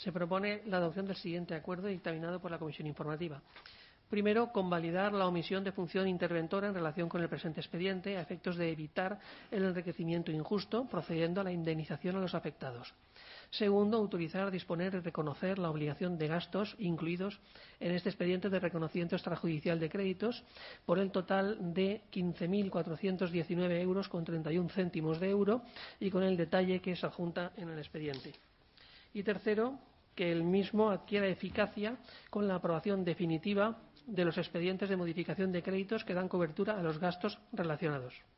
se propone la adopción del siguiente acuerdo dictaminado por la Comisión Informativa. Primero, convalidar la omisión de función interventora en relación con el presente expediente a efectos de evitar el enriquecimiento injusto, procediendo a la indemnización a los afectados. Segundo, autorizar, disponer y reconocer la obligación de gastos incluidos en este expediente de reconocimiento extrajudicial de créditos por el total de 15.419 euros con 31 céntimos de euro y con el detalle que se adjunta en el expediente. Y tercero, que el mismo adquiera eficacia con la aprobación definitiva de los expedientes de modificación de créditos que dan cobertura a los gastos relacionados.